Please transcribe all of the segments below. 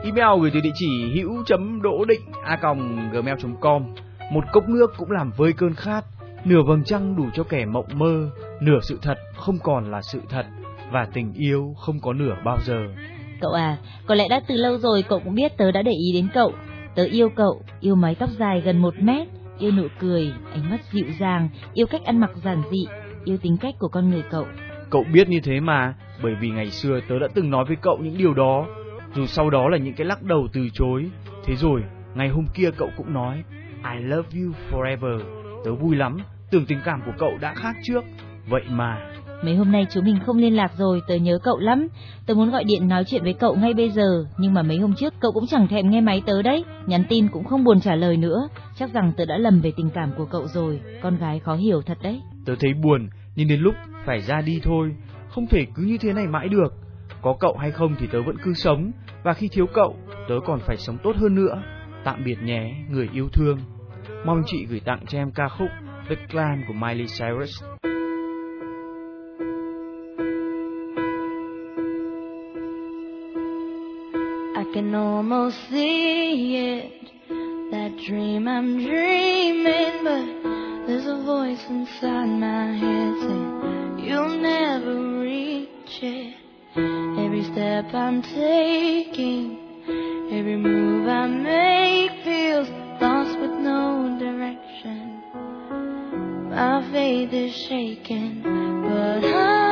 Email gửi từ địa chỉ hữu.đỗ định@gmail.com. Một cốc nước cũng làm vơi cơn khát, nửa vầng trăng đủ cho kẻ mộng mơ, nửa sự thật không còn là sự thật, và tình yêu không có nửa bao giờ. Cậu à, có lẽ đã từ lâu rồi cậu cũng biết tớ đã để ý đến cậu. Tớ yêu cậu, yêu mái tóc dài gần 1 mét, yêu nụ cười, ánh mắt dịu dàng, yêu cách ăn mặc giản dị, yêu tính cách của con người cậu. Cậu biết như thế mà, bởi vì ngày xưa tớ đã từng nói với cậu những điều đó, dù sau đó là những cái lắc đầu từ chối. Thế rồi, ngày hôm kia cậu cũng nói I love you forever. Tớ vui lắm, tưởng tình cảm của cậu đã khác trước. Vậy mà mấy hôm nay chúng mình không liên lạc rồi, tớ nhớ cậu lắm. Tớ muốn gọi điện nói chuyện với cậu ngay bây giờ, nhưng mà mấy hôm trước cậu cũng chẳng thèm nghe máy tớ đấy, nhắn tin cũng không buồn trả lời nữa. Chắc rằng tớ đã lầm về tình cảm của cậu rồi, con gái khó hiểu thật đấy. Tớ thấy buồn, nhưng đến lúc phải ra đi thôi, không thể cứ như thế này mãi được. Có cậu hay không thì tớ vẫn cứ sống, và khi thiếu cậu, tớ còn phải sống tốt hơn nữa. Tạm biệt nhé, người yêu thương. Mong chị gửi tặng cho em ca khúc The Clan của Miley Cyrus. I can almost see it, that dream I'm dreaming, but there's a voice inside my head saying you'll never reach it. Every step I'm taking, every move I make feels lost with no direction. My faith is shaking, but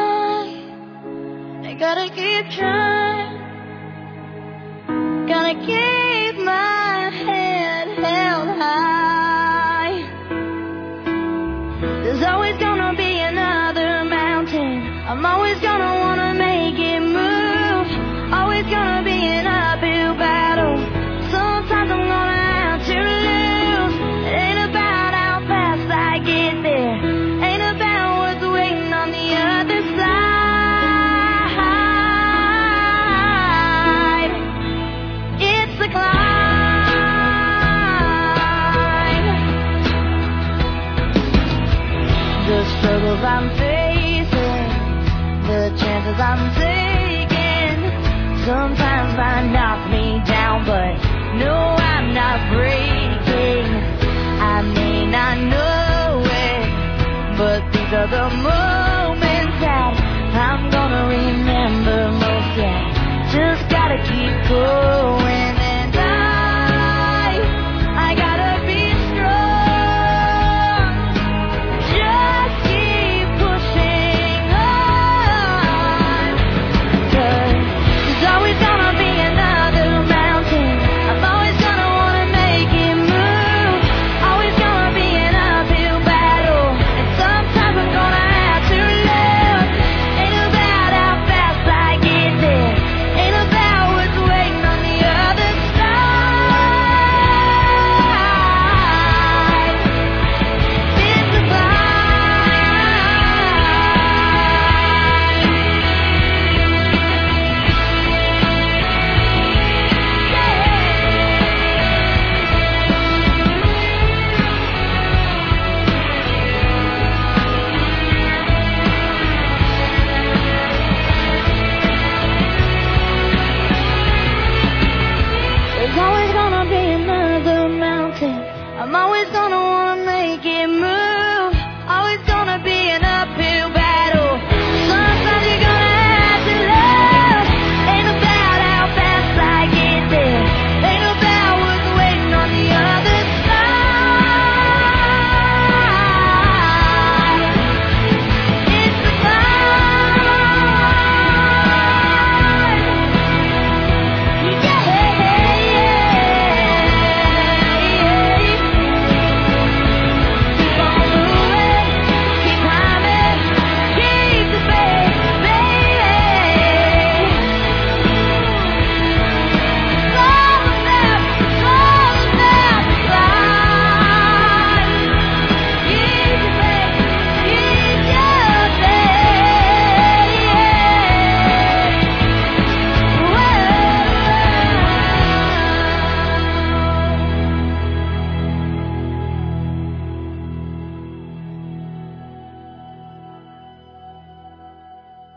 I gotta keep trying. Gotta keep my head held high. There's always gonna be another mountain. I'm always gonna wanna make it move. Always gonna be an uphill battle. Sometimes I'm gonna have to lose. It ain't about how fast I get there. Ain't about what's waiting on the other side. It's a climb. The struggles I'm facing, the chances I'm taking, sometimes might knock me down, but no, I'm not breaking. I may not know it, but these are the moments that I'm gonna remember most. Yeah, just gotta keep going.